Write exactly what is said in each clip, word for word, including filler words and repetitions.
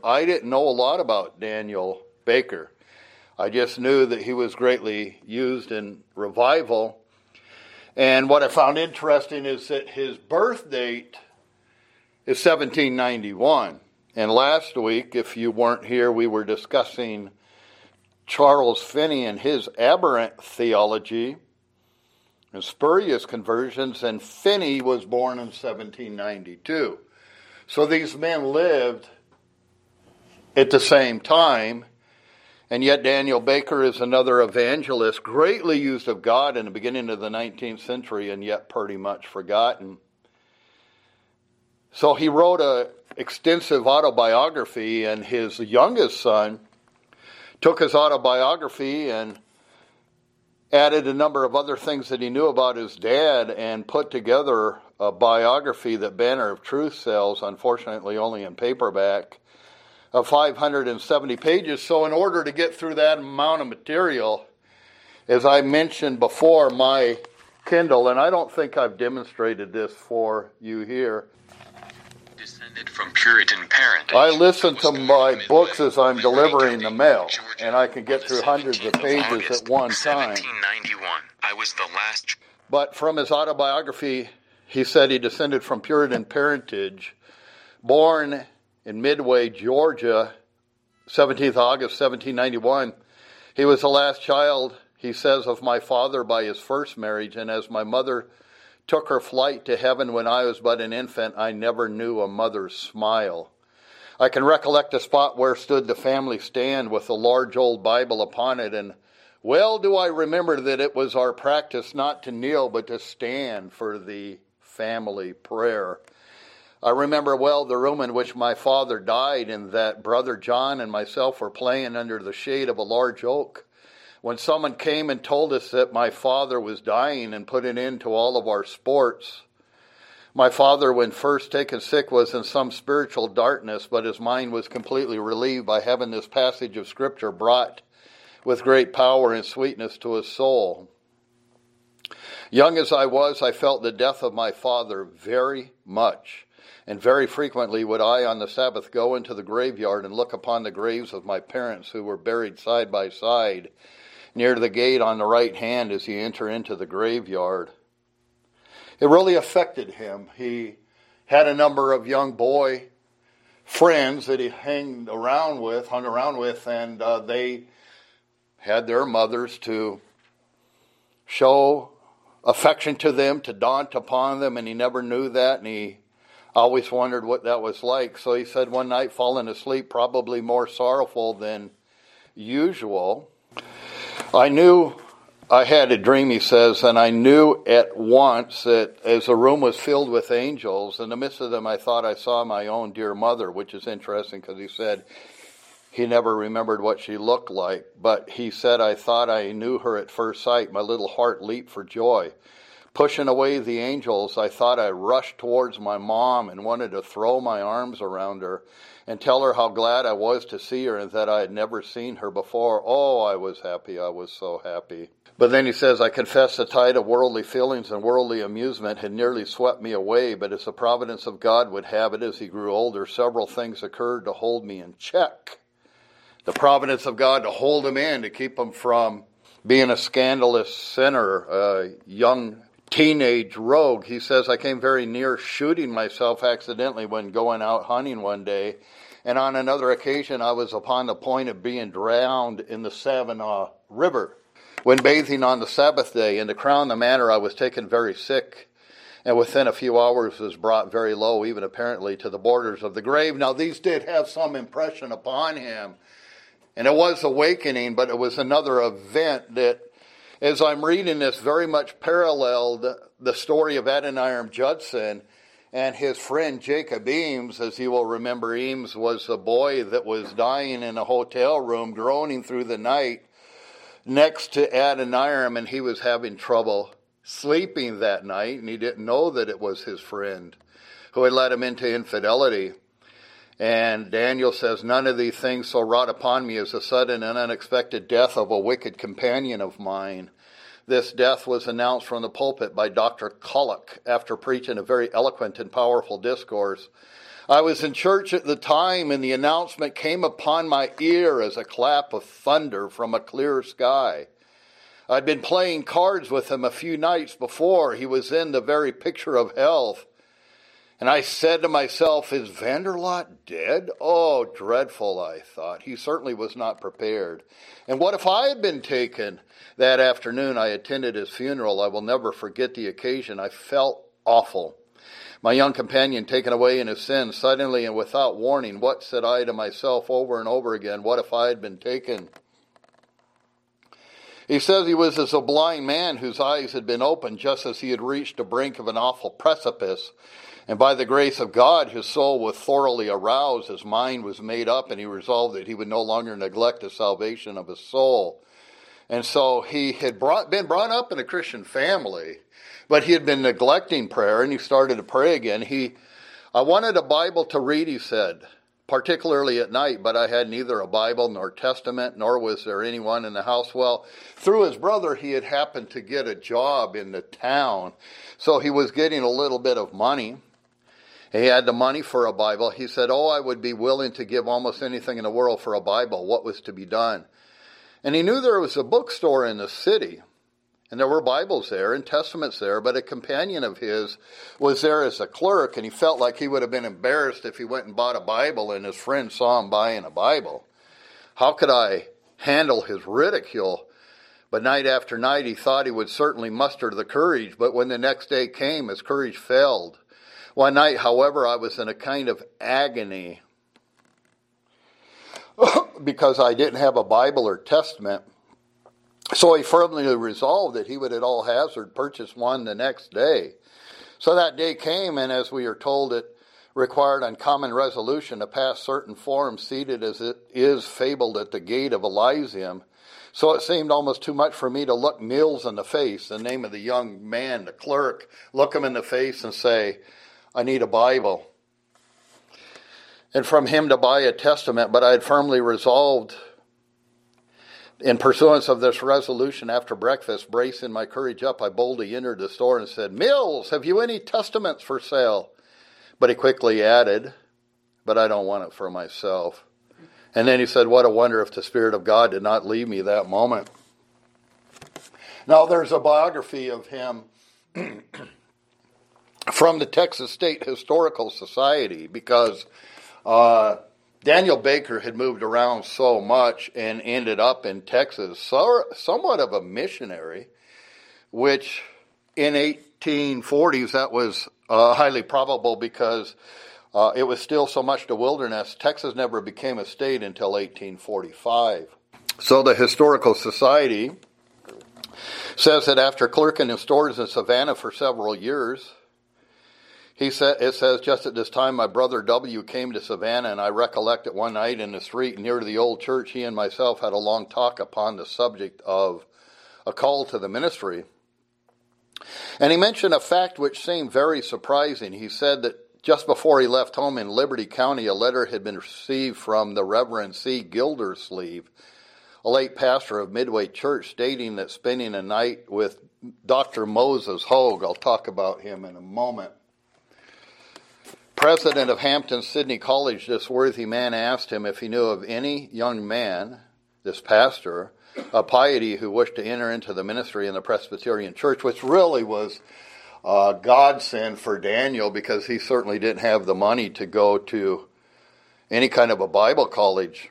I didn't know a lot about Daniel Baker. I just knew that he was greatly used in revival. And what I found interesting is that his birth date is seventeen ninety-one. And last week, if you weren't here, we were discussing Charles Finney and his aberrant theology and spurious conversions, and Finney was born in seventeen ninety-two. So these men lived at the same time, and yet Daniel Baker is another evangelist, greatly used of God in the beginning of the nineteenth century, and yet pretty much forgotten. So he wrote an extensive autobiography, and his youngest son took his autobiography and added a number of other things that he knew about his dad and put together a biography that Banner of Truth sells, unfortunately only in paperback, of five hundred seventy pages. So in order to get through that amount of material, as I mentioned before, my Kindle, and I don't think I've demonstrated this for you here, descended from Puritan parentage. I listen to my books as I'm delivering the mail, and I can get through hundreds of pages at one time. seventeen ninety-one. I was the last. But from his autobiography, he said he descended from Puritan parentage, born in Midway, Georgia, seventeenth of August, seventeen ninety-one. He was the last child, he says, of my father by his first marriage, and as my mother took her flight to heaven when I was but an infant, I never knew a mother's smile. I can recollect a spot where stood the family stand with a large old Bible upon it, and well do I remember that it was our practice not to kneel but to stand for the family prayer. I remember well the room in which my father died, and that Brother John and myself were playing under the shade of a large oak, when someone came and told us that my father was dying and put an end to all of our sports. My father, when first taken sick, was in some spiritual darkness, but his mind was completely relieved by having this passage of Scripture brought with great power and sweetness to his soul. Young as I was, I felt the death of my father very much, and very frequently would I on the Sabbath go into the graveyard and look upon the graves of my parents who were buried side by side near the gate on the right hand as you enter into the graveyard. It really affected him. He had a number of young boy friends that he hung around with, hung around with, and uh, they had their mothers to show affection to them, to daunt upon them, and he never knew that, and he always wondered what that was like. So he said one night, falling asleep, probably more sorrowful than usual, I knew, I had a dream, he says, and I knew at once that as the room was filled with angels, in the midst of them I thought I saw my own dear mother, which is interesting because he said he never remembered what she looked like. But he said, I thought I knew her at first sight. My little heart leaped for joy. Pushing away the angels, I thought I rushed towards my mom and wanted to throw my arms around her and tell her how glad I was to see her and that I had never seen her before. Oh, I was happy. I was so happy. But then he says, I confess the tide of worldly feelings and worldly amusement had nearly swept me away, but as the providence of God would have it, as he grew older, several things occurred to hold me in check. The providence of God to hold him in, to keep him from being a scandalous sinner, a young teenage rogue. He says, I came very near shooting myself accidentally when going out hunting one day, and on another occasion I was upon the point of being drowned in the Savannah River. When bathing on the Sabbath day, and to crown the matter, I was taken very sick, and within a few hours was brought very low, even apparently to the borders of the grave. Now these did have some impression upon him, and it was awakening, but it was another event that, as I'm reading this, very much paralleled the story of Adoniram Judson and his friend Jacob Eames. As you will remember, Eames was a boy that was dying in a hotel room, groaning through the night next to Adoniram, and he was having trouble sleeping that night, and he didn't know that it was his friend who had led him into infidelity. And Daniel says, none of these things so wrought upon me as the sudden and unexpected death of a wicked companion of mine. This death was announced from the pulpit by Doctor Culloch after preaching a very eloquent and powerful discourse. I was in church at the time, and the announcement came upon my ear as a clap of thunder from a clear sky. I'd been playing cards with him a few nights before. He was in the very picture of health. And I said to myself, is Vanderlot dead? Oh, dreadful, I thought. He certainly was not prepared. And what if I had been taken? That afternoon I attended his funeral. I will never forget the occasion. I felt awful. My young companion taken away in his sin, suddenly and without warning. What said I to myself over and over again? What if I had been taken? He says he was as a blind man whose eyes had been opened just as he had reached the brink of an awful precipice. And by the grace of God, his soul was thoroughly aroused, his mind was made up, and he resolved that he would no longer neglect the salvation of his soul. And so he had brought, been brought up in a Christian family, but he had been neglecting prayer, and he started to pray again. He, I wanted a Bible to read, he said, particularly at night, but I had neither a Bible nor Testament, nor was there anyone in the house. Well, through his brother, he had happened to get a job in the town, so he was getting a little bit of money. He had the money for a Bible. He said, oh, I would be willing to give almost anything in the world for a Bible. What was to be done? And he knew there was a bookstore in the city, and there were Bibles there and Testaments there, but a companion of his was there as a clerk, and he felt like he would have been embarrassed if he went and bought a Bible and his friend saw him buying a Bible. How could I handle his ridicule? But night after night he thought he would certainly muster the courage, but when the next day came, his courage failed. One night, however, I was in a kind of agony because I didn't have a Bible or Testament. So he firmly resolved that he would at all hazard purchase one the next day. So that day came, and as we are told, it required uncommon resolution to pass certain forms, seated as it is fabled at the gate of Elysium. So it seemed almost too much for me to look Mills in the face, the name of the young man, the clerk, look him in the face and say, I need a Bible. And from him to buy a Testament, but I had firmly resolved, in pursuance of this resolution, after breakfast, bracing my courage up, I boldly entered the store and said, Mills, have you any Testaments for sale? But he quickly added, but I don't want it for myself. And then he said, what a wonder if the Spirit of God did not leave me that moment. Now there's a biography of him from the Texas State Historical Society, because uh, Daniel Baker had moved around so much and ended up in Texas, so, somewhat of a missionary, which in eighteen forties that was uh, highly probable because uh, it was still so much the wilderness. Texas never became a state until eighteen forty-five. So the Historical Society says that after clerking in stores in Savannah for several years, He said, it says, just at this time, my brother W came to Savannah, and I recollect it one night in the street near the old church, he and myself had a long talk upon the subject of a call to the ministry. And he mentioned a fact which seemed very surprising. He said that just before he left home in Liberty County, a letter had been received from the Reverend C. Gildersleeve, a late pastor of Midway Church, stating that spending a night with Doctor Moses Hogue, I'll talk about him in a moment, president of Hampton-Sydney College, this worthy man asked him if he knew of any young man, this pastor, of piety who wished to enter into the ministry in the Presbyterian Church, which really was a godsend for Daniel because he certainly didn't have the money to go to any kind of a Bible college.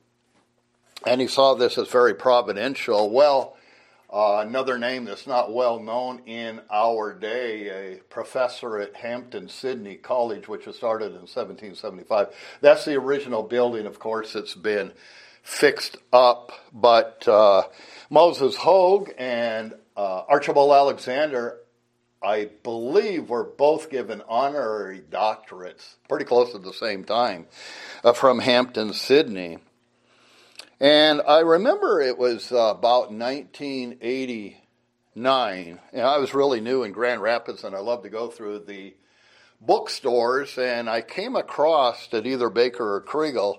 And he saw this as very providential. Well, Uh, another name that's not well known in our day, a professor at Hampton-Sydney College, which was started in seventeen seventy-five. That's the original building, of course. It's been fixed up. But uh, Moses Hogue and uh, Archibald Alexander, I believe, were both given honorary doctorates, pretty close at the same time, uh, from Hampton-Sydney. And I remember it was uh, about nineteen eighty-nine, and I was really new in Grand Rapids, and I loved to go through the bookstores, and I came across at either Baker or Kriegel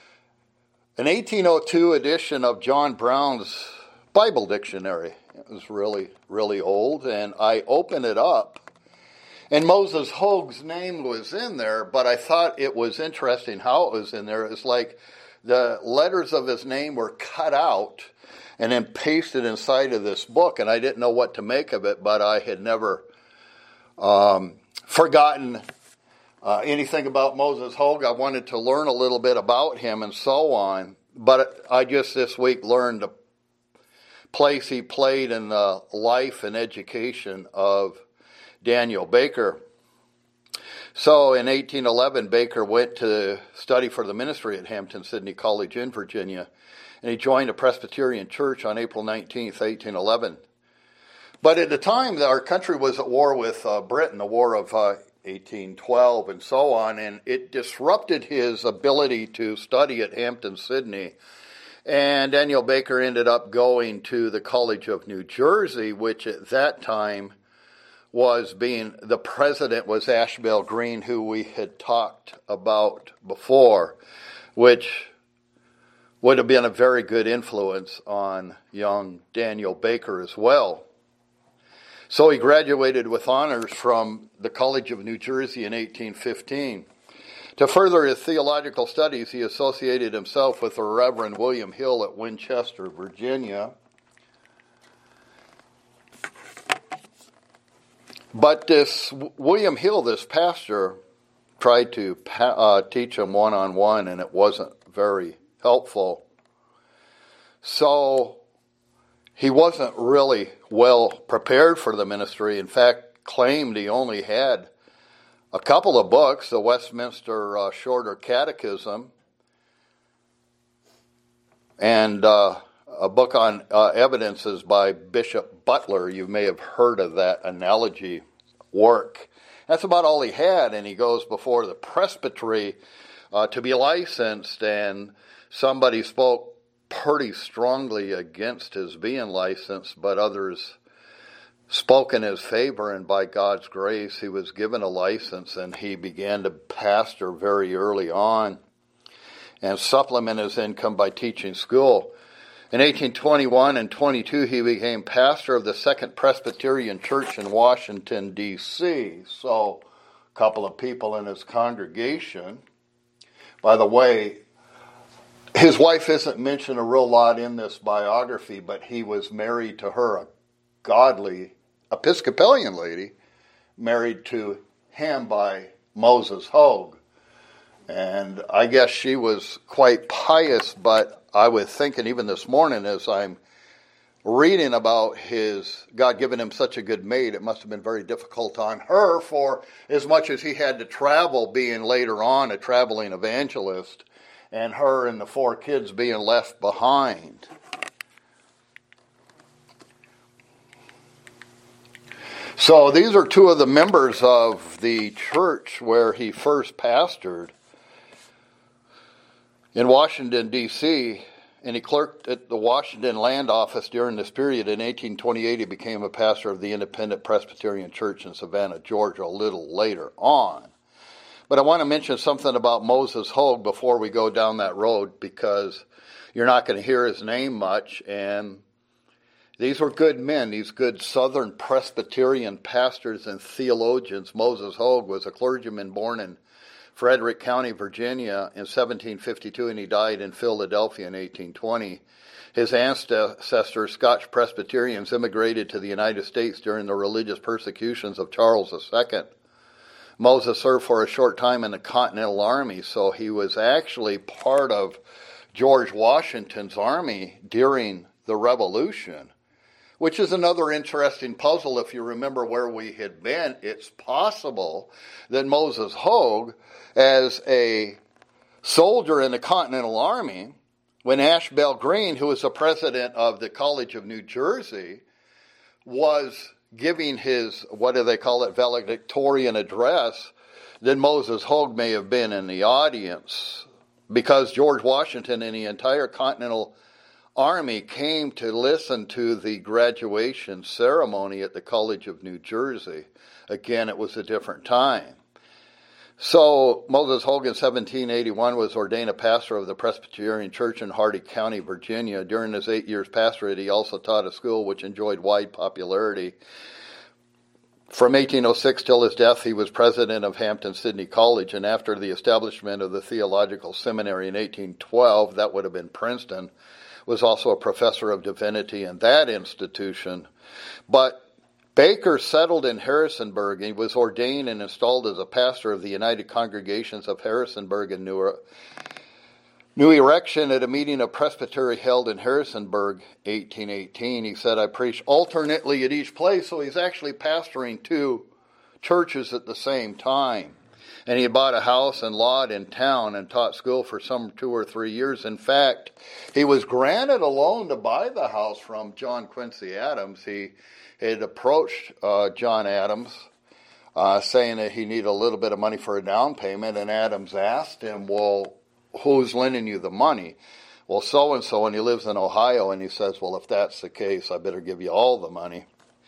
an eighteen oh two edition of John Brown's Bible Dictionary. It was really, really old, and I opened it up, And Moses Hoag's name was in there, but I thought it was interesting how it was in there. It's like the letters of his name were cut out and then pasted inside of this book, and I didn't know what to make of it, but I had never um, forgotten uh, anything about Moses Hoag. I wanted to learn a little bit about him and so on, but I just this week learned the place he played in the life and education of Daniel Baker. So in eighteen eleven, Baker went to study for the ministry at Hampton-Sydney College in Virginia, and he joined a Presbyterian church on April nineteenth, eighteen eleven. But at the time, our country was at war with uh, Britain, the War of uh, eighteen twelve and so on, and it disrupted his ability to study at Hampton-Sydney. And Daniel Baker ended up going to the College of New Jersey, which at that time was being, the president was Ashbel Green, who we had talked about before, which would have been a very good influence on young Daniel Baker as well. So he graduated with honors from the College of New Jersey in eighteen fifteen. To further his theological studies, he associated himself with the Reverend William Hill at Winchester, Virginia. But this William Hill, this pastor, tried to uh, teach him one-on-one, and it wasn't very helpful. So he wasn't really well prepared for the ministry. In fact, claimed he only had a couple of books, the Westminster uh, Shorter Catechism and uh, a book on uh, evidences by Bishop Butler. You may have heard of that analogy work. That's about all he had, and he goes before the presbytery uh, to be licensed, and somebody spoke pretty strongly against his being licensed, but others spoke in his favor, and by God's grace, he was given a license, and he began to pastor very early on and supplement his income by teaching school. In eighteen twenty-one and twenty-two, he became pastor of the Second Presbyterian Church in Washington, D C So, a couple of people in his congregation. By the way, his wife isn't mentioned a real lot in this biography, but he was married to her, a godly Episcopalian lady, married to him by Moses Hoag. And I guess she was quite pious, but I was thinking even this morning as I'm reading about his God giving him such a good maid, it must have been very difficult on her, for as much as he had to travel, being later on a traveling evangelist, and her and the four kids being left behind. So these are two of the members of the church where he first pastored in Washington, D C, and he clerked at the Washington Land Office during this period. In eighteen twenty-eight, he became a pastor of the Independent Presbyterian Church in Savannah, Georgia, a little later on. But I want to mention something about Moses Hoag before we go down that road, because you're not going to hear his name much, and these were good men, these good Southern Presbyterian pastors and theologians. Moses Hoag was a clergyman born in Frederick County, Virginia in seventeen fifty-two, and he died in Philadelphia in eighteen twenty. His ancestors, Scotch Presbyterians, immigrated to the United States during the religious persecutions of Charles the Second. Moses served for a short time in the Continental Army, so he was actually part of George Washington's army during the Revolution, which is another interesting puzzle. If you remember where we had been, it's possible that Moses Hoag, as a soldier in the Continental Army, when Ashbel Green, who was the president of the College of New Jersey, was giving his, what do they call it, valedictorian address, then Moses Hoag may have been in the audience, because George Washington and the entire Continental Army came to listen to the graduation ceremony at the College of New Jersey. Again, it was a different time. So Moses Hoag in seventeen eighty-one was ordained a pastor of the Presbyterian Church in Hardy County, Virginia. During his eight years pastorate, he also taught a school which enjoyed wide popularity. From eighteen oh six till his death, he was president of Hampton-Sydney College, and after the establishment of the Theological Seminary in eighteen twelve, that would have been Princeton, was also a professor of divinity in that institution. But Baker settled in Harrisonburg, and he was ordained and installed as a pastor of the United Congregations of Harrisonburg and New New Erection at a meeting of Presbytery held in Harrisonburg, eighteen eighteen. He said, I preach alternately at each place, so he's actually pastoring two churches at the same time. And he had bought a house and lot in town and taught school for some two or three years. In fact, he was granted a loan to buy the house from John Quincy Adams. He had approached uh, John Adams, uh, saying that he needed a little bit of money for a down payment, and Adams asked him, well, who's lending you the money? Well, so-and-so, and he lives in Ohio, and he says, well, if that's the case, I better give you all the money.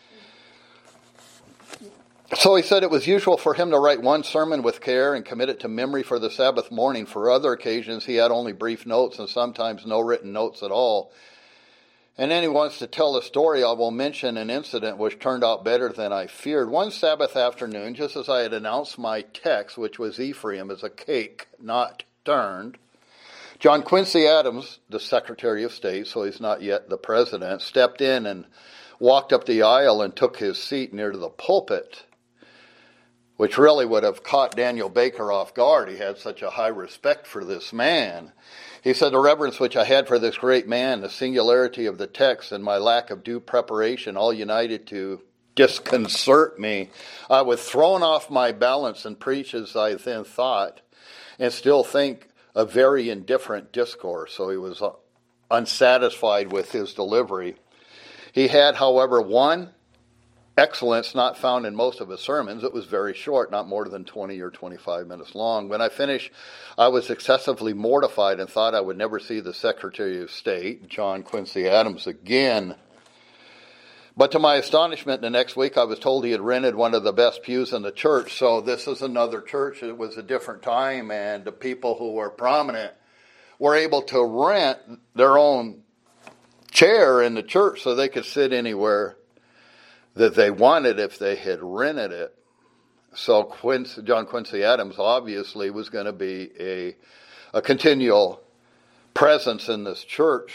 So he said it was usual for him to write one sermon with care and commit it to memory for the Sabbath morning. For other occasions, he had only brief notes and sometimes no written notes at all. And then he wants to tell a story. I will mention an incident which turned out better than I feared. One Sabbath afternoon, just as I had announced my text, which was Ephraim as a cake not turned, John Quincy Adams, the Secretary of State, so he's not yet the president, stepped in and walked up the aisle and took his seat near to the pulpit, which really would have caught Daniel Baker off guard. He had such a high respect for this man. He said, the reverence which I had for this great man, the singularity of the text, and my lack of due preparation all united to disconcert me. I was thrown off my balance and preached as I then thought, and still think a very indifferent discourse. So he was unsatisfied with his delivery. He had, however, one excellence not found in most of his sermons. It was very short, not more than twenty or twenty-five minutes long. When I finished, I was excessively mortified and thought I would never see the Secretary of State, John Quincy Adams, again. But to my astonishment, the next week I was told he had rented one of the best pews in the church. So this is another church. It was a different time, and the people who were prominent were able to rent their own chair in the church so they could sit anywhere that they wanted if they had rented it. So Quincy, John Quincy Adams obviously was going to be a, a continual presence in this church.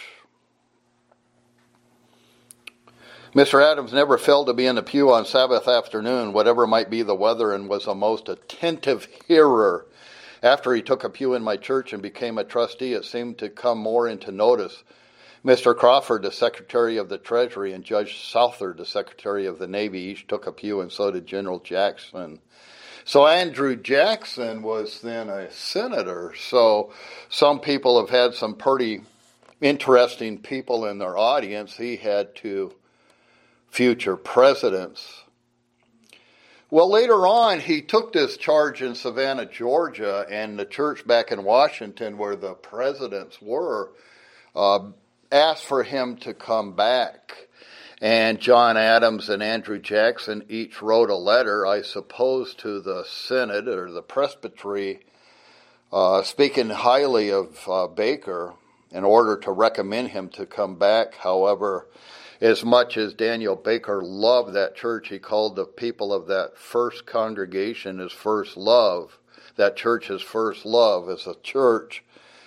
Mister Adams never failed to be in the pew on Sabbath afternoon, whatever might be the weather, and was a most attentive hearer. After he took a pew in my church and became a trustee, it seemed to come more into notice. Mister Crawford, the Secretary of the Treasury, and Judge Southard, the Secretary of the Navy, each took a pew, and so did General Jackson. So Andrew Jackson was then a senator. So some people have had some pretty interesting people in their audience. He had two future presidents. Well, later on, he took this charge in Savannah, Georgia, and the church back in Washington, where the presidents were, uh, asked for him to come back. And John Adams and Andrew Jackson each wrote a letter, I suppose, to the Synod or the Presbytery, uh, speaking highly of uh, Baker in order to recommend him to come back. However, as much as Daniel Baker loved that church, he called the people of that first congregation his first love, that church his first love as a church.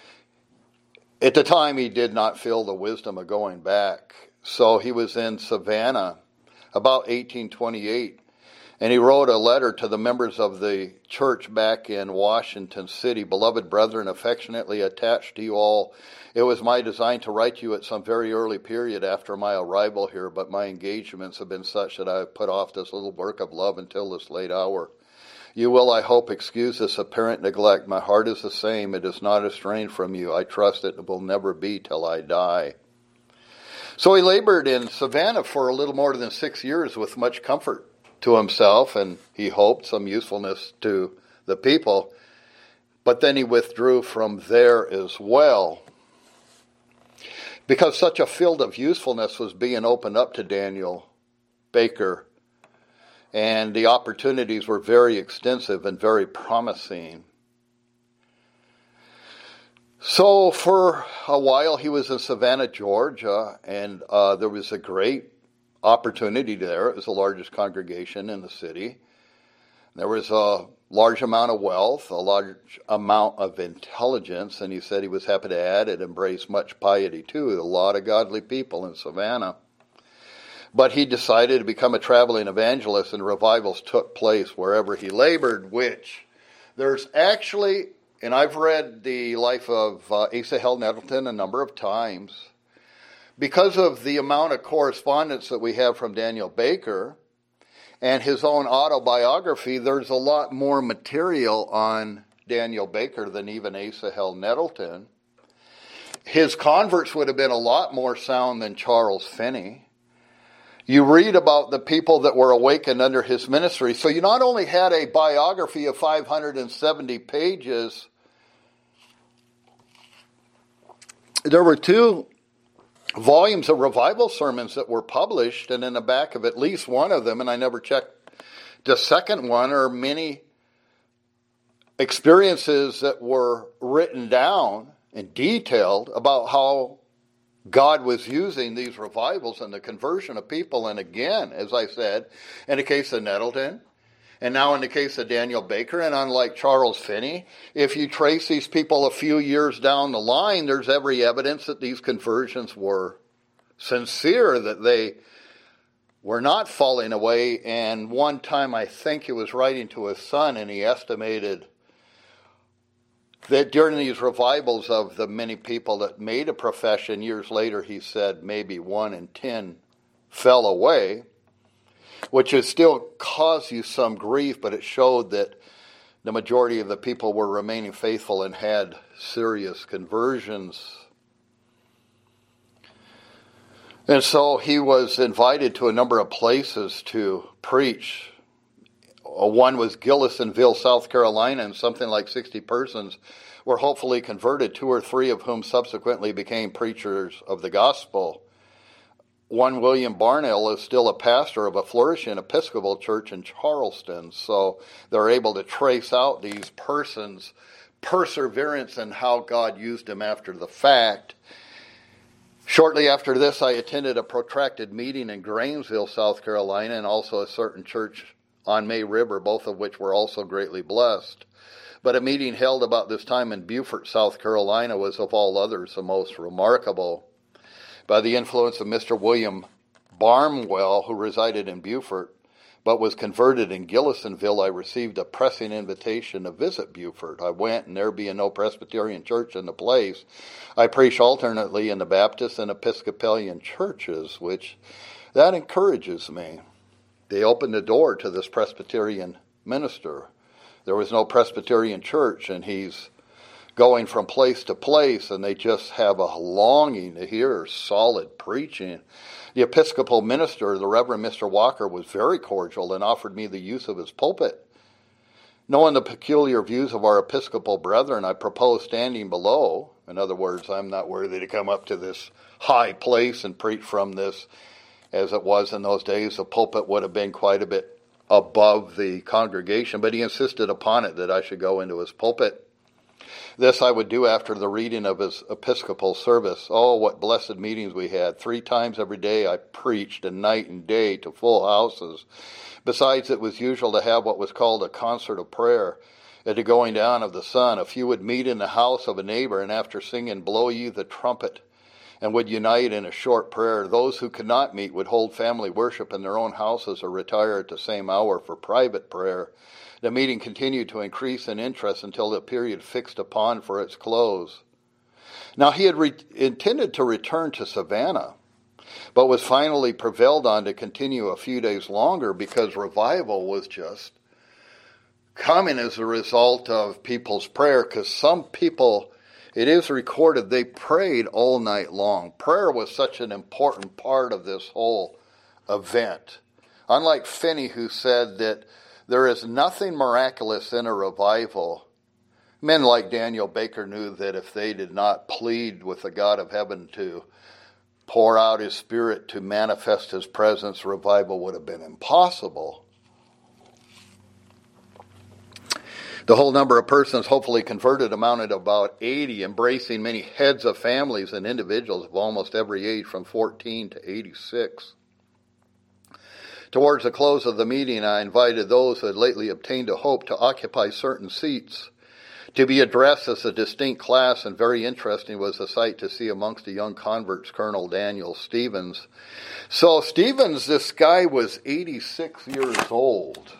At the time, he did not feel the wisdom of going back. So he was in Savannah about eighteen twenty-eight, and he wrote a letter to the members of the church back in Washington City. Beloved brethren, affectionately attached to you all, it was my design to write to you at some very early period after my arrival here, but my engagements have been such that I have put off this little work of love until this late hour. You will, I hope, excuse this apparent neglect. My heart is the same. It is not estranged from you. I trust it will never be till I die. So he labored in Savannah for a little more than six years with much comfort to himself, and he hoped some usefulness to the people. But then he withdrew from there as well, because such a field of usefulness was being opened up to Daniel Baker, and the opportunities were very extensive and very promising. So for a while he was in Savannah, Georgia, and uh, there was a great opportunity there. It was the largest congregation in the city. There was a large amount of wealth, a large amount of intelligence, and he said he was happy to add it embraced much piety too. A lot of godly people in Savannah. But he decided to become a traveling evangelist, and revivals took place wherever he labored, which there's actually, and I've read the life of uh, Asahel Nettleton a number of times, because of the amount of correspondence that we have from Daniel Baker and his own autobiography, there's a lot more material on Daniel Baker than even Asahel Nettleton. His converts would have been a lot more sound than Charles Finney. You read about the people that were awakened under his ministry. So you not only had a biography of five hundred seventy pages, there were two volumes of revival sermons that were published, and in the back of at least one of them, and I never checked the second one, are many experiences that were written down and detailed about how God was using these revivals and the conversion of people. And again, as I said, in the case of Nettleton, and now in the case of Daniel Baker, and unlike Charles Finney, if you trace these people a few years down the line, there's every evidence that these conversions were sincere, that they were not falling away. And one time I think he was writing to his son, and he estimated that during these revivals of the many people that made a profession, years later he said maybe one in ten fell away, which has still caused you some grief, but it showed that the majority of the people were remaining faithful and had serious conversions. And so he was invited to a number of places to preach. One was Gillisonville, South Carolina, and something like sixty persons were hopefully converted, two or three of whom subsequently became preachers of the gospel. One, William Barnell, is still a pastor of a flourishing Episcopal church in Charleston. So they're able to trace out these persons' perseverance and how God used them after the fact. Shortly after this, I attended a protracted meeting in Grainesville, South Carolina, and also a certain church on May River, both of which were also greatly blessed. But a meeting held about this time in Beaufort, South Carolina, was of all others the most remarkable. By the influence of Mister William Barnwell, who resided in Beaufort, but was converted in Gillisonville, I received a pressing invitation to visit Beaufort. I went, and there being no Presbyterian church in the place, I preached alternately in the Baptist and Episcopalian churches, which that encourages me. They opened the door to this Presbyterian minister. There was no Presbyterian church, and he's going from place to place, and they just have a longing to hear solid preaching. The Episcopal minister, the Reverend Mister Walker, was very cordial and offered me the use of his pulpit. Knowing the peculiar views of our Episcopal brethren, I proposed standing below. In other words, I'm not worthy to come up to this high place and preach from this. As it was in those days, the pulpit would have been quite a bit above the congregation, but he insisted upon it that I should go into his pulpit. This I would do after the reading of his Episcopal service. Oh, what blessed meetings we had. Three times every day I preached, and night and day, to full houses. Besides, it was usual to have what was called a concert of prayer. At the going down of the sun, a few would meet in the house of a neighbor, and after singing, "Blow Ye the Trumpet," and would unite in a short prayer. Those who could not meet would hold family worship in their own houses or retire at the same hour for private prayer. The meeting continued to increase in interest until the period fixed upon for its close. Now he had re- intended to return to Savannah, but was finally prevailed on to continue a few days longer because revival was just coming as a result of people's prayer, because some people, it is recorded, they prayed all night long. Prayer was such an important part of this whole event. Unlike Finney, who said that there is nothing miraculous in a revival, men like Daniel Baker knew that if they did not plead with the God of heaven to pour out his Spirit to manifest his presence, revival would have been impossible. The whole number of persons hopefully converted amounted to about eighty, embracing many heads of families and individuals of almost every age from fourteen to eighty-six. Towards the close of the meeting, I invited those who had lately obtained a hope to occupy certain seats to be addressed as a distinct class, and very interesting was the sight to see amongst the young converts Colonel Daniel Stevens. So Stevens, this guy was eighty-six years old.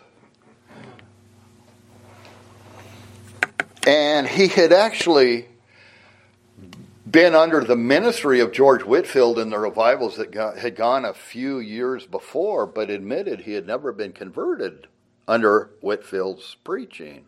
And he had actually been under the ministry of George Whitefield in the revivals that got, had gone a few years before, but admitted he had never been converted under Whitefield's preaching.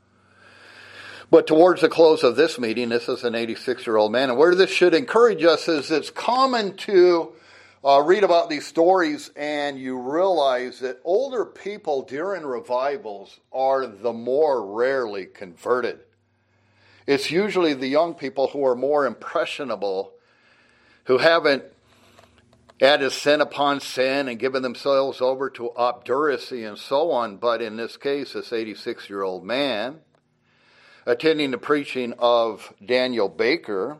But towards the close of this meeting, this is an eighty-six-year-old man, and where this should encourage us is it's common to uh, read about these stories and you realize that older people during revivals are the more rarely converted. It's usually the young people who are more impressionable, who haven't added sin upon sin and given themselves over to obduracy and so on. But in this case, this eighty-six-year-old man, attending the preaching of Daniel Baker,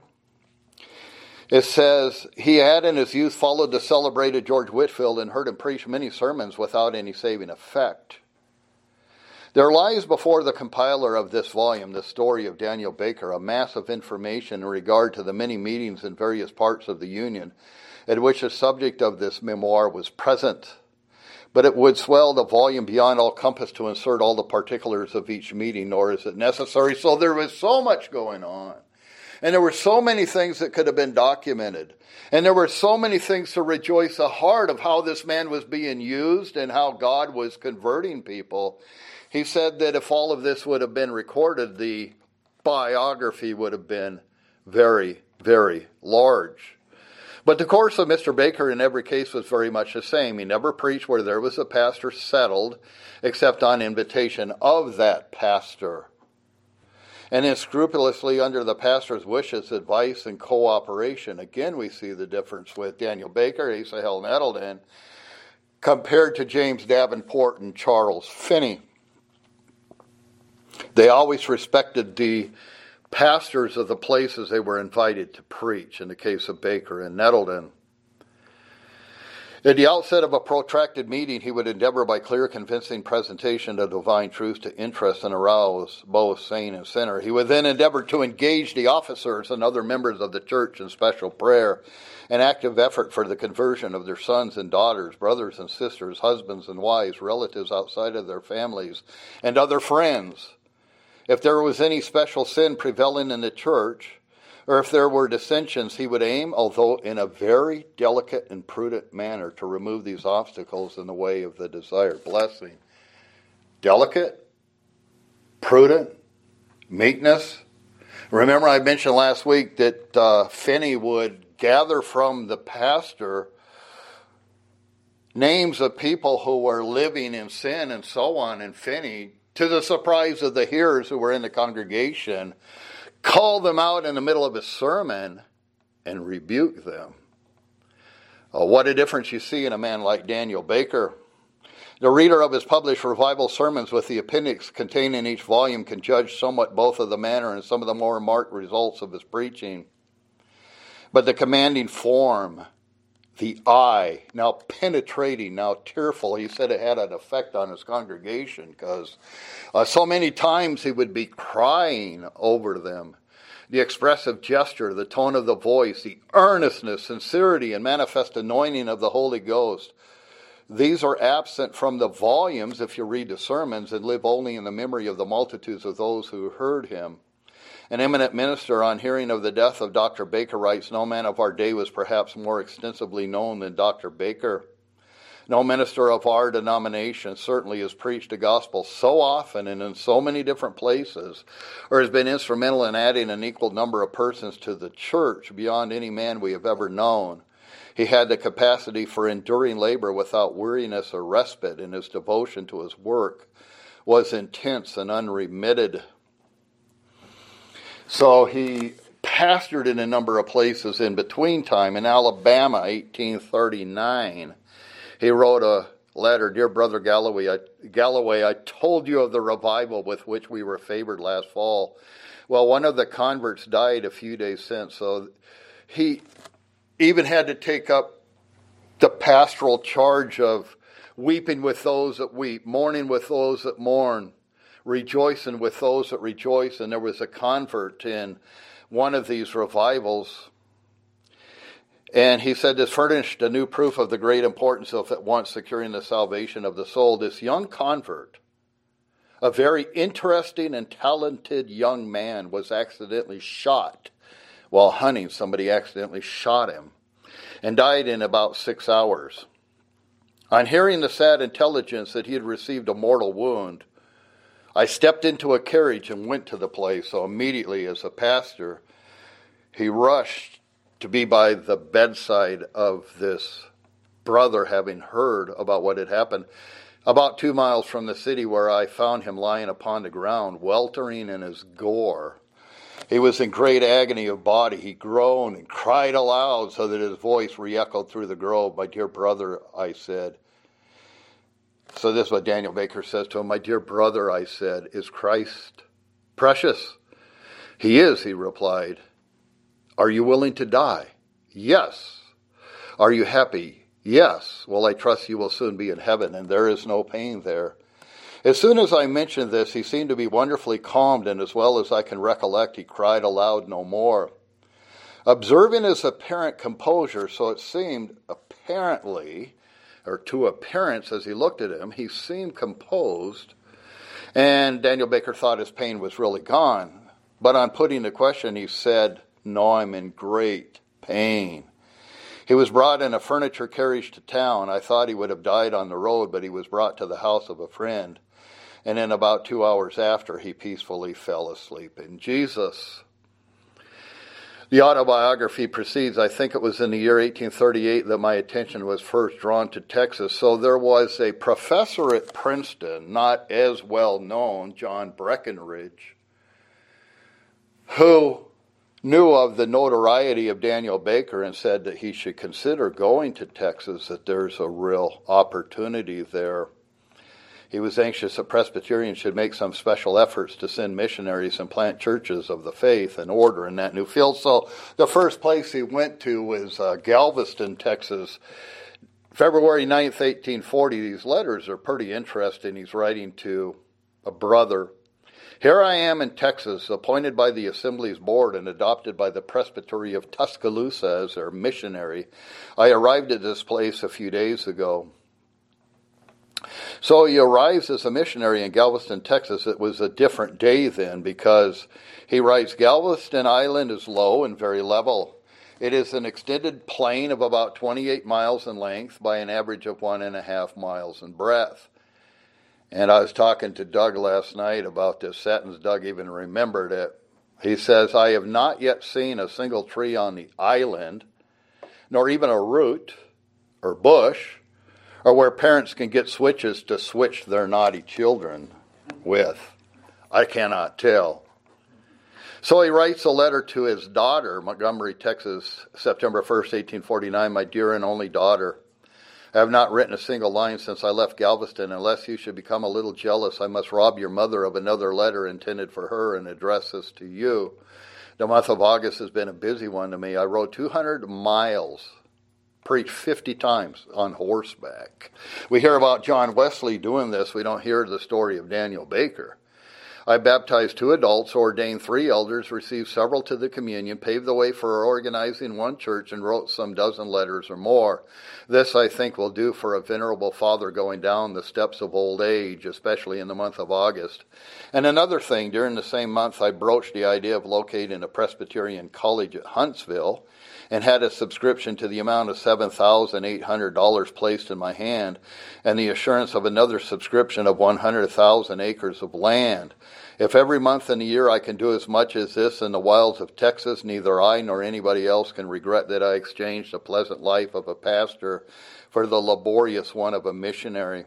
it says, he had in his youth followed the celebrated George Whitefield and heard him preach many sermons without any saving effect. There lies before the compiler of this volume, the story of Daniel Baker, a mass of information in regard to the many meetings in various parts of the Union at which the subject of this memoir was present. But it would swell the volume beyond all compass to insert all the particulars of each meeting, nor is it necessary. So there was so much going on. And there were so many things that could have been documented. And there were so many things to rejoice the heart of how this man was being used and how God was converting people. He said that if all of this would have been recorded, the biography would have been very, very large. But the course of Mister Baker in every case was very much the same. He never preached where there was a pastor settled, except on invitation of that pastor. And then scrupulously under the pastor's wishes, advice, and cooperation. Again, we see the difference with Daniel Baker, Asa Held Nettleton, compared to James Davenport and Charles Finney. They always respected the pastors of the places they were invited to preach, in the case of Baker and Nettleton. At the outset of a protracted meeting, he would endeavor by clear, convincing presentation of divine truth to interest and arouse both saint and sinner. He would then endeavor to engage the officers and other members of the church in special prayer and active effort for the conversion of their sons and daughters, brothers and sisters, husbands and wives, relatives outside of their families, and other friends. If there was any special sin prevailing in the church, or if there were dissensions, he would aim, although in a very delicate and prudent manner, to remove these obstacles in the way of the desired blessing. Delicate, prudent, meekness. Remember I mentioned last week that uh, Finney would gather from the pastor names of people who were living in sin and so on, and Finney, to the surprise of the hearers who were in the congregation, called them out in the middle of his sermon and rebuked them. Oh, what a difference you see in a man like Daniel Baker. The reader of his published revival sermons with the appendix contained in each volume can judge somewhat both of the manner and some of the more marked results of his preaching. But the commanding form, the eye, now penetrating, now tearful, he said it had an effect on his congregation because uh, so many times he would be crying over them. The expressive gesture, the tone of the voice, the earnestness, sincerity, and manifest anointing of the Holy Ghost. These are absent from the volumes if you read the sermons and live only in the memory of the multitudes of those who heard him. An eminent minister, on hearing of the death of Doctor Baker, writes, "No man of our day was perhaps more extensively known than Doctor Baker. No minister of our denomination certainly has preached the gospel so often and in so many different places, or has been instrumental in adding an equal number of persons to the church beyond any man we have ever known. He had the capacity for enduring labor without weariness or respite, and his devotion to his work was intense and unremitted." So he pastored in a number of places in between time. In Alabama, eighteen thirty-nine, he wrote a letter, "Dear Brother Galloway, I, Galloway, I told you of the revival with which we were favored last fall. Well, one of the converts died a few days since, so he even had to take up the pastoral charge of weeping with those that weep, mourning with those that mourn, rejoicing with those that rejoice. And there was a convert in one of these revivals. And he said this furnished a new proof of the great importance of at once securing the salvation of the soul. This young convert, a very interesting and talented young man, was accidentally shot while hunting. Somebody accidentally shot him and died in about six hours. On hearing the sad intelligence that he had received a mortal wound, I stepped into a carriage and went to the place. So immediately, as a pastor, he rushed to be by the bedside of this brother, having heard about what had happened. About two miles from the city, where I found him lying upon the ground, weltering in his gore. He was in great agony of body. He groaned and cried aloud so that his voice re-echoed through the grove. My dear brother, I said. So this is what Daniel Baker says to him. My dear brother, I said, is Christ precious? He is, he replied. Are you willing to die? Yes. Are you happy? Yes. Well, I trust you will soon be in heaven, and there is no pain there. As soon as I mentioned this, he seemed to be wonderfully calmed, and as well as I can recollect, he cried aloud no more. Observing his apparent composure, so it seemed apparently, or to appearance as he looked at him, he seemed composed, and Daniel Baker thought his pain was really gone. But on putting the question, he said, no, I'm in great pain. He was brought in a furniture carriage to town. I thought he would have died on the road, but he was brought to the house of a friend. And in about two hours after, he peacefully fell asleep in Jesus. The autobiography proceeds, I think it was in the year eighteen thirty-eight that my attention was first drawn to Texas. So there was a professor at Princeton, not as well known, John Breckenridge, who knew of the notoriety of Daniel Baker and said that he should consider going to Texas, that there's a real opportunity there. He was anxious that Presbyterians should make some special efforts to send missionaries and plant churches of the faith and order in that new field. So the first place he went to was uh, Galveston, Texas, February ninth, eighteen forty. These letters are pretty interesting. He's writing to a brother. Here I am in Texas, appointed by the Assembly's board and adopted by the Presbytery of Tuscaloosa as their missionary. I arrived at this place a few days ago. So he arrives as a missionary in Galveston, Texas. It was a different day then, because he writes, Galveston Island is low and very level. It is an extended plain of about twenty-eight miles in length by an average of one and a half miles in breadth. And I was talking to Doug last night about this sentence. Doug even remembered it. He says, I have not yet seen a single tree on the island, nor even a root or bush, or where parents can get switches to switch their naughty children with. I cannot tell. So he writes a letter to his daughter, Montgomery, Texas, September first, eighteen forty-nine, my dear and only daughter. I have not written a single line since I left Galveston. Unless you should become a little jealous, I must rob your mother of another letter intended for her and address this to you. The month of August has been a busy one to me. I rode two hundred miles, preached fifty times on horseback. We hear about John Wesley doing this. We don't hear the story of Daniel Baker. I baptized two adults, ordained three elders, received several to the communion, paved the way for organizing one church, and wrote some dozen letters or more. This, I think, will do for a venerable father going down the steps of old age, especially in the month of August. And another thing, during the same month, I broached the idea of locating a Presbyterian college at Huntsville, and had a subscription to the amount of seven thousand eight hundred dollars placed in my hand, and the assurance of another subscription of one hundred thousand acres of land. If every month in the year I can do as much as this in the wilds of Texas, neither I nor anybody else can regret that I exchanged the pleasant life of a pastor for the laborious one of a missionary.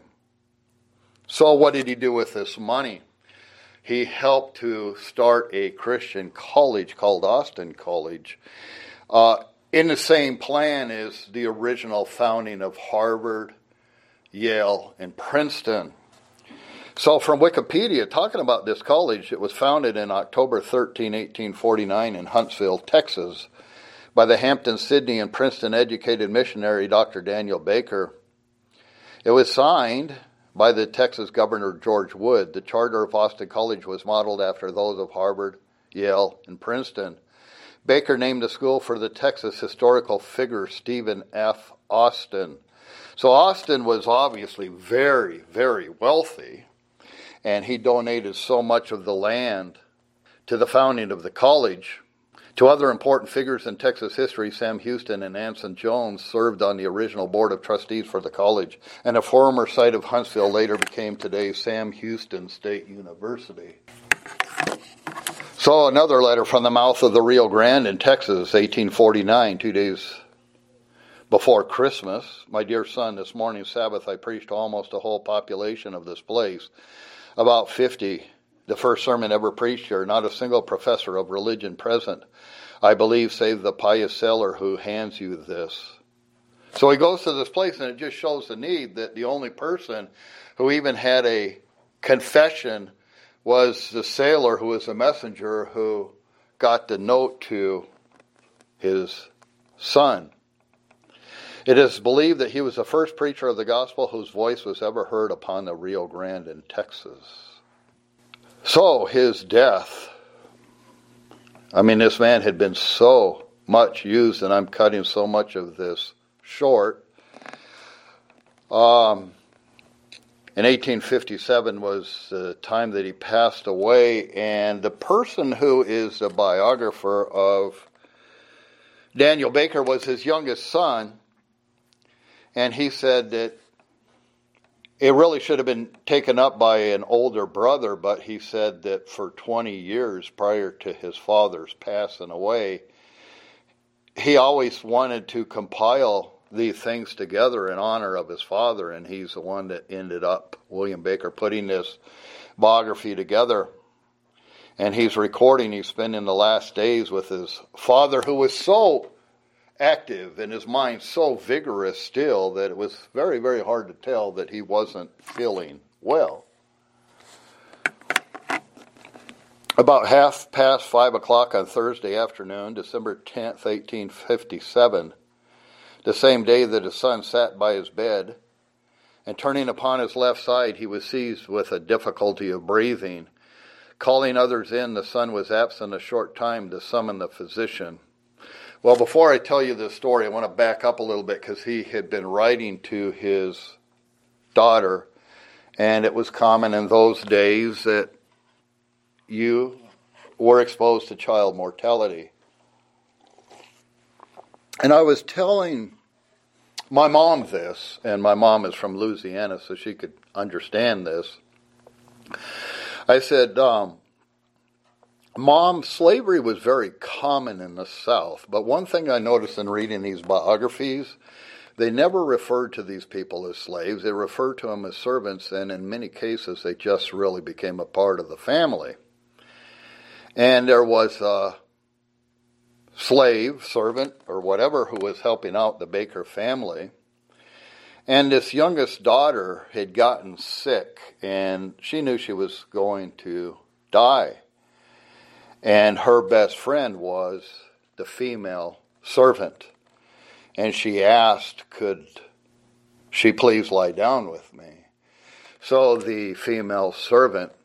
So what did he do with this money? He helped to start a Christian college called Austin College. Uh, in the same plan as the original founding of Harvard, Yale, and Princeton. So from Wikipedia, talking about this college, it was founded in October thirteenth, eighteen forty-nine in Huntsville, Texas, by the Hampton, Sydney, and Princeton educated missionary Doctor Daniel Baker. It was signed by the Texas Governor George Wood. The charter of Austin College was modeled after those of Harvard, Yale, and Princeton. Baker named the school for the Texas historical figure Stephen F. Austin. So Austin was obviously very, very wealthy, and he donated so much of the land to the founding of the college. Two other important figures in Texas history, Sam Houston and Anson Jones, served on the original board of trustees for the college, and a former site of Huntsville later became today's Sam Houston State University. So another letter from the mouth of the Rio Grande in Texas, eighteen forty-nine, two days before Christmas. My dear son, this morning Sabbath I preached to almost the whole population of this place, about fifty. The first sermon ever preached here, not a single professor of religion present, I believe, save the pious sailor who hands you this. So he goes to this place, and it just shows the need that the only person who even had a confession was the sailor who was a messenger who got the note to his son. It is believed that he was the first preacher of the gospel whose voice was ever heard upon the Rio Grande in Texas. So his death, I mean, this man had been so much used, and I'm cutting so much of this short. Um, in eighteen fifty-seven was the time that he passed away, and the person who is the biographer of Daniel Baker was his youngest son, and he said that it really should have been taken up by an older brother, but he said that for twenty years prior to his father's passing away, he always wanted to compile these things together in honor of his father, and he's the one that ended up, William Baker, putting this biography together. And he's recording, he's spending the last days with his father, who was so active and his mind so vigorous still that it was very, very hard to tell that he wasn't feeling well. About half past five o'clock on Thursday afternoon, December tenth, eighteen fifty-seven, the same day that his son sat by his bed, and turning upon his left side, he was seized with a difficulty of breathing. Calling others in, the son was absent a short time to summon the physician. Well, before I tell you this story, I want to back up a little bit because he had been writing to his daughter, and it was common in those days that you were exposed to child mortality. And I was telling my mom this, and my mom is from Louisiana, so she could understand this. I said, um, Mom, slavery was very common in the South, but one thing I noticed in reading these biographies, they never referred to these people as slaves. They referred to them as servants, and in many cases, they just really became a part of the family. And there was a slave, servant, or whatever, who was helping out the Baker family. And this youngest daughter had gotten sick, and she knew she was going to die. And her best friend was the female servant. And she asked, could she please lie down with me? So the female servant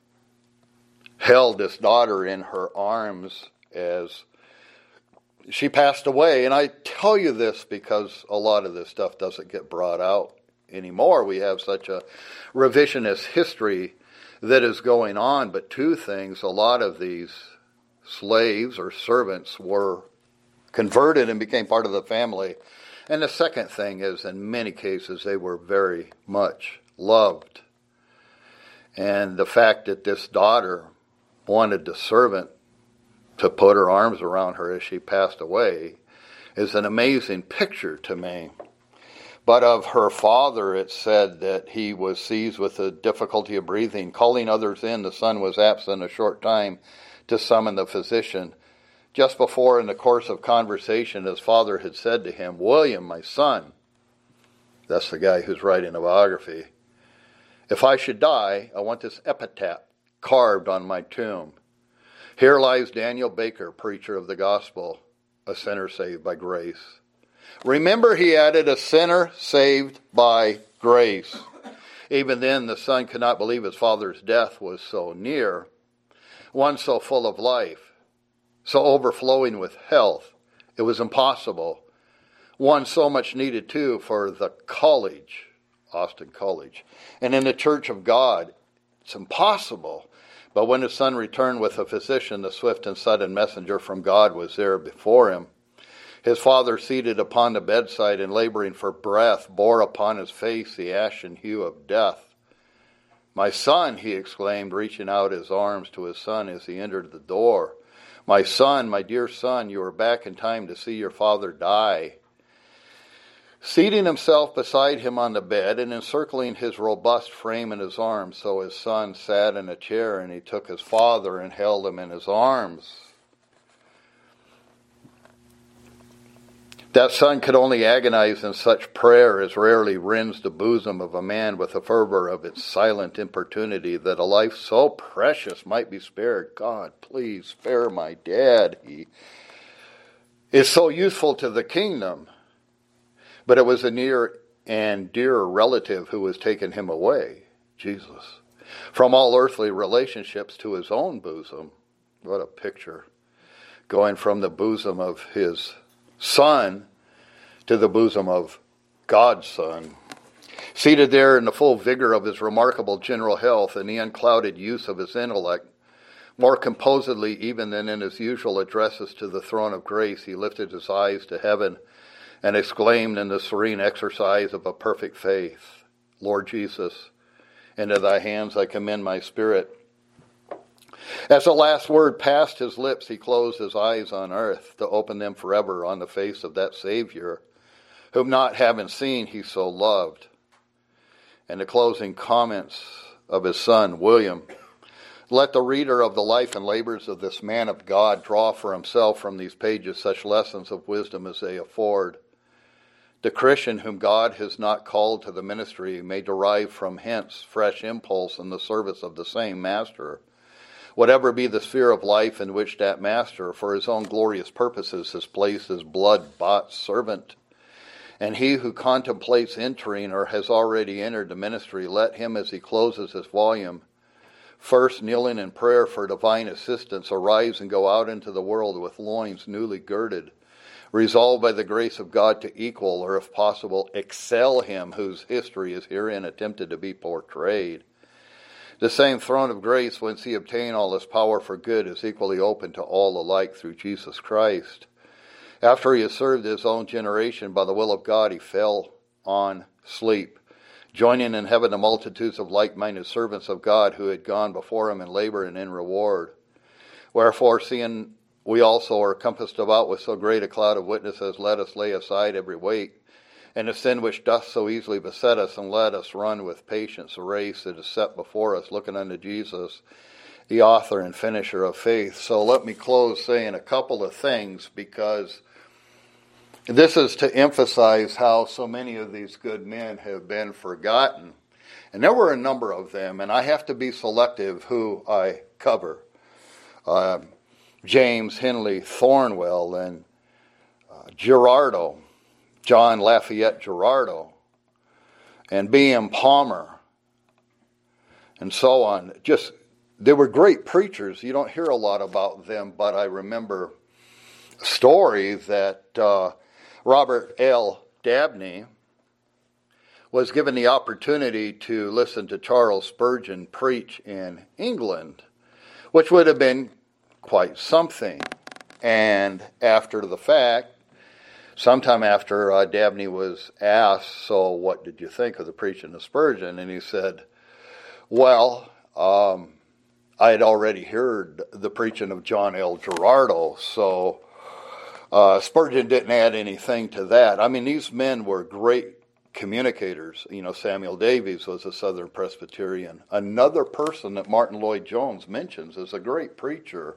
held this daughter in her arms as she passed away. And I tell you this because a lot of this stuff doesn't get brought out anymore. We have such a revisionist history that is going on. But two things, a lot of these slaves or servants were converted and became part of the family. And the second thing is, in many cases, they were very much loved. And the fact that this daughter wanted the servant to put her arms around her as she passed away is an amazing picture to me. But of her father, it said that he was seized with a difficulty of breathing. Calling others in, the son was absent a short time to summon the physician. Just before, in the course of conversation, his father had said to him, William, my son, that's the guy who's writing a biography, if I should die, I want this epitaph carved on my tomb. Here lies Daniel Baker, preacher of the gospel, a sinner saved by grace. Remember, he added, a sinner saved by grace. Even then, the son could not believe his father's death was so near, one so full of life, so overflowing with health. It was impossible. One so much needed, too, for the college, Austin College. And in the Church of God, it's impossible. But when his son returned with a physician, the swift and sudden messenger from God was there before him. His father, seated upon the bedside and laboring for breath, bore upon his face the ashen hue of death. "My son," he exclaimed, reaching out his arms to his son as he entered the door. "My son, my dear son, you are back in time to see your father die." Seating himself beside him on the bed and encircling his robust frame in his arms, so his son sat in a chair, and he took his father and held him in his arms. That son could only agonize in such prayer as rarely rends the bosom of a man with the fervor of its silent importunity, that a life so precious might be spared. "God, please spare my dad. He is so useful to the kingdom." But it was a near and dear relative who was taking him away, Jesus, from all earthly relationships to his own bosom. What a picture. Going from the bosom of his son to the bosom of God's Son. Seated there in the full vigor of his remarkable general health and the unclouded use of his intellect, more composedly even than in his usual addresses to the throne of grace, he lifted his eyes to heaven and exclaimed in the serene exercise of a perfect faith, "Lord Jesus, into thy hands I commend my spirit." As the last word passed his lips, he closed his eyes on earth to open them forever on the face of that Savior, whom not having seen he so loved. And the closing comments of his son, William, let the reader of the life and labors of this man of God draw for himself from these pages such lessons of wisdom as they afford. The Christian whom God has not called to the ministry may derive from hence fresh impulse in the service of the same Master, whatever be the sphere of life in which that Master, for his own glorious purposes, has placed his blood-bought servant. And he who contemplates entering or has already entered the ministry, let him, as he closes his volume, first kneeling in prayer for divine assistance, arise and go out into the world with loins newly girded, resolved by the grace of God to equal, or if possible, excel him whose history is herein attempted to be portrayed. The same throne of grace whence he obtained all his power for good is equally open to all alike through Jesus Christ. After he has served his own generation by the will of God, he fell on sleep, joining in heaven the multitudes of like-minded servants of God who had gone before him in labor and in reward. Wherefore, seeing we also are compassed about with so great a cloud of witnesses, let us lay aside every weight and the sin which doth so easily beset us, and let us run with patience a race that is set before us, looking unto Jesus, the author and finisher of faith. So let me close saying a couple of things, because this is to emphasize how so many of these good men have been forgotten. And there were a number of them, and I have to be selective who I cover. Uh, James Henley Thornwell and uh, Girardo, John Lafayette Girardo, and B M Palmer, and so on. Just, they were great preachers. You don't hear a lot about them, but I remember a story that uh, Robert L. Dabney was given the opportunity to listen to Charles Spurgeon preach in England, which would have been quite something. And after the fact, sometime after uh, Dabney was asked, so what did you think of the preaching of Spurgeon? And he said, well, um, I had already heard the preaching of John L. Girardo, so uh, Spurgeon didn't add anything to that. I mean, these men were great communicators. You know, Samuel Davies was a Southern Presbyterian. Another person that Martin Lloyd-Jones mentions as a great preacher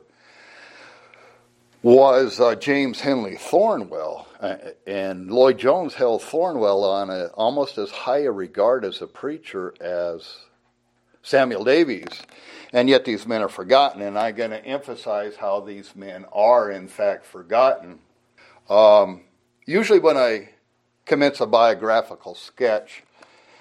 was uh, James Henley Thornwell. Uh, and Lloyd-Jones held Thornwell on a, almost as high a regard as a preacher as Samuel Davies. And yet these men are forgotten, and I'm going to emphasize how these men are, in fact, forgotten. Um, usually when I commence a biographical sketch,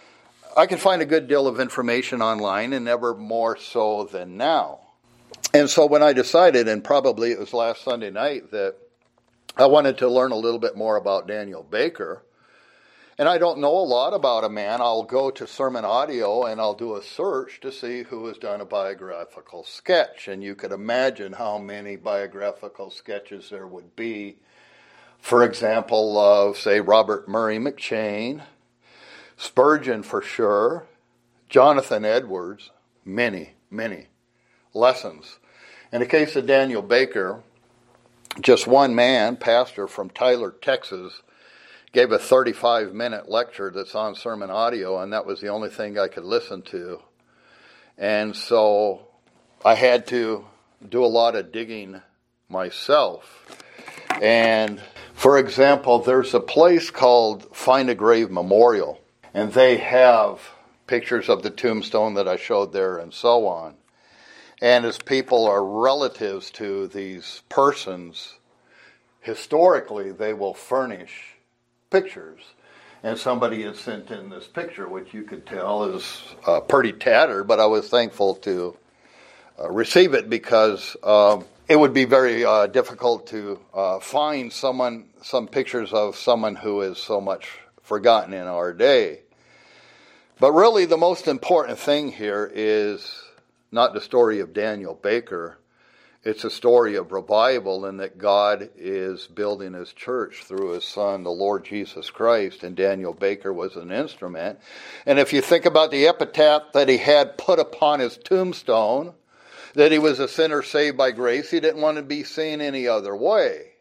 I can find a good deal of information online, and never more so than now. And so when I decided, and probably it was last Sunday night, that I wanted to learn a little bit more about Daniel Baker, and I don't know a lot about a man, I'll go to Sermon Audio and I'll do a search to see who has done a biographical sketch. And you could imagine how many biographical sketches there would be. For example, of, say, Robert Murray McCheyne, Spurgeon for sure, Jonathan Edwards, many, many lessons. In the case of Daniel Baker, just one man, pastor from Tyler, Texas, gave a thirty-five minute lecture that's on Sermon Audio, and that was the only thing I could listen to. And so I had to do a lot of digging myself. And for example, there's a place called Find a Grave Memorial, and they have pictures of the tombstone that I showed there and so on. And as people are relatives to these persons, historically they will furnish pictures. And somebody had sent in this picture, which you could tell is uh, pretty tattered, but I was thankful to uh, receive it, because um, it would be very uh, difficult to uh, find someone, some pictures of someone who is so much forgotten in our day. But really the most important thing here is not the story of Daniel Baker. It's a story of revival, and that God is building his church through his son, the Lord Jesus Christ, and Daniel Baker was an instrument. And if you think about the epitaph that he had put upon his tombstone, that he was a sinner saved by grace, he didn't want to be seen any other way.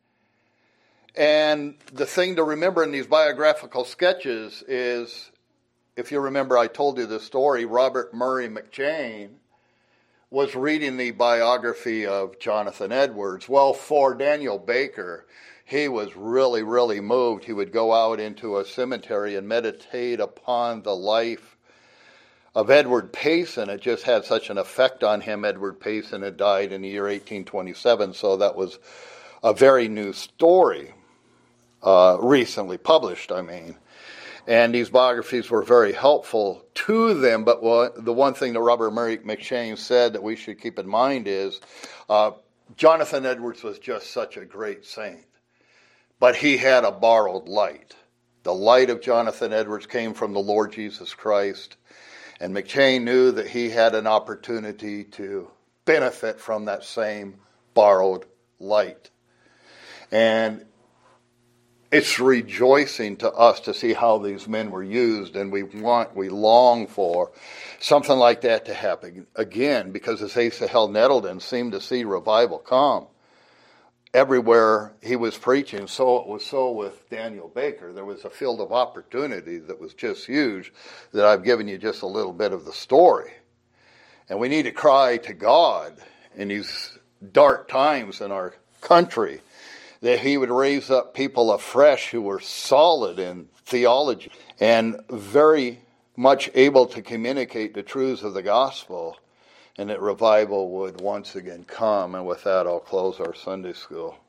And the thing to remember in these biographical sketches is, if you remember, I told you the story, Robert Murray McCheyne was reading the biography of Jonathan Edwards. Well, for Daniel Baker, he was really, really moved. He would go out into a cemetery and meditate upon the life of Edward Payson. It just had such an effect on him. Edward Payson had died in the year eighteen twenty-seven, so that was a very new story, uh, recently published, I mean. And these biographies were very helpful to them. But what, the one thing that Robert Murray McCheyne said that we should keep in mind is uh, Jonathan Edwards was just such a great saint. But he had a borrowed light. The light of Jonathan Edwards came from the Lord Jesus Christ. And McCheyne knew that he had an opportunity to benefit from that same borrowed light. And it's rejoicing to us to see how these men were used, and we want, we long for something like that to happen again, because as Asa Held Nettleton seemed to see revival come everywhere he was preaching. So it was so with Daniel Baker. There was a field of opportunity that was just huge, that I've given you just a little bit of the story. And we need to cry to God in these dark times in our country, that he would raise up people afresh who were solid in theology and very much able to communicate the truths of the gospel, and that revival would once again come. And with that, I'll close our Sunday school.